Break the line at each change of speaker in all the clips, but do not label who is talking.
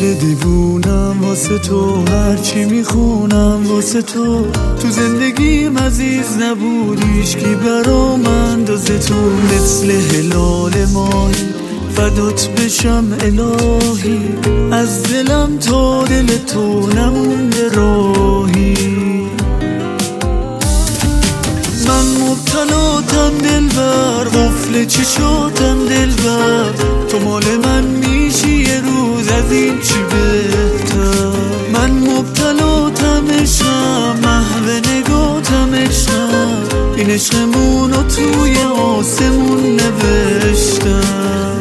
دل دیوونم واسه تو، هرچی میخونم واسه تو. تو زندگیم عزیز نبود هیچکی برام اندازه تو. مثل هلال ماهی فدات بشم الهی، از دلم تا دل تو نمونده راهی. من مبتلاتم دلبر، قفل چشاتم دلبر. تو مال من میشی یه روز، از این چی بهتر. من مبتلاتم عشقم، محو نگاتم عشقم. این عشقمونو توی آسمون نوشتم.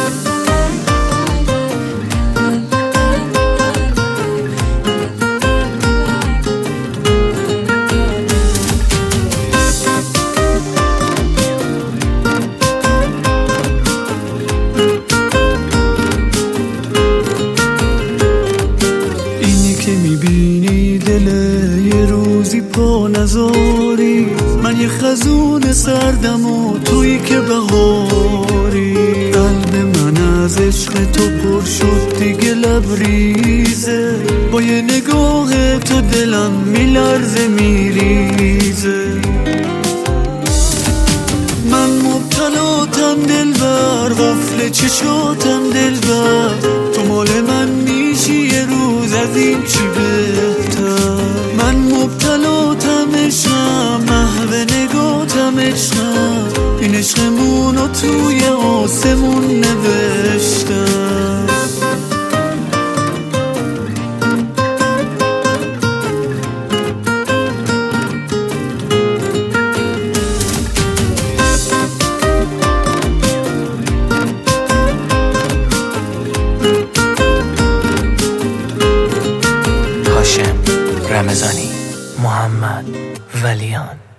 میبینی دله یه روزی پا نذاری، من یه خزون سردم و تویی که بهاری. قلب من از عشق تو پر شد دیگه لبریزه، با یه نگاه تو دلم میلرزه میریزه. من مبتلاتم دلبر، قفل چشاتم دلبر. تو مال من میشی یه روز، از این چی بهتر. من مبتلاتم عشقم، محو نگاتم عشقم. این عشقمونو توی آسمون نوشتم.
هاشم رمضانی، محمد ولیان.